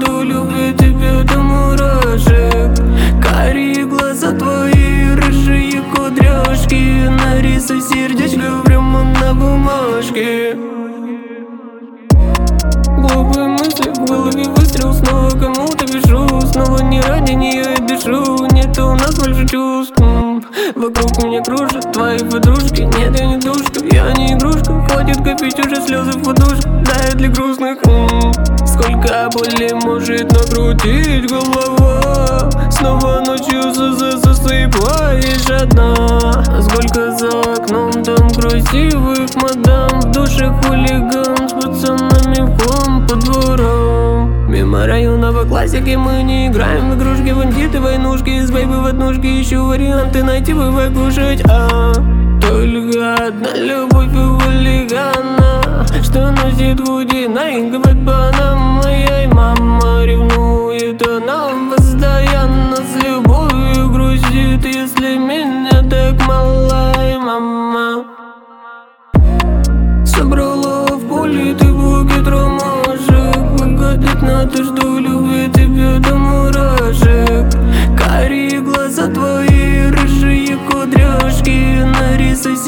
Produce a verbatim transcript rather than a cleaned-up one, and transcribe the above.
жду любви тебя до мурашек. Карие глаза твои, рыжие кудряшки, нарисуй сердечко прямо на бумажке. Глупые мысли в голове, выстрел, снова кому-то пишу. Снова не ради нее я дышу, нет у нас больше чувств. Вокруг меня кружат твои подружки, нет, я не душка, я не игрушка. Хватит копить уже слезы в подушку, да для грустных. Сколько боли может накрутить голова, снова ночью засыпаешь одна. Сколько за окном там красивых мадам, в душе хулиган с пацанами в хлам по дворам. Мимо районного классики мы не играем в игрушки, бандиты, войнушки, с бэйбы в однушке. Ищу варианты найти, бывай кушать, а только одна любовь у хулигана, что носит худи на инго-бэтбанам. Моя мама ревнует, она постоянно с любовью грустит, если меня так мало. И мама собрала в поле ты букет ромашек, выгодит надо, жду любви тебя до мурашек. Карие глаза твои, рыжие кудряшки, нарисуй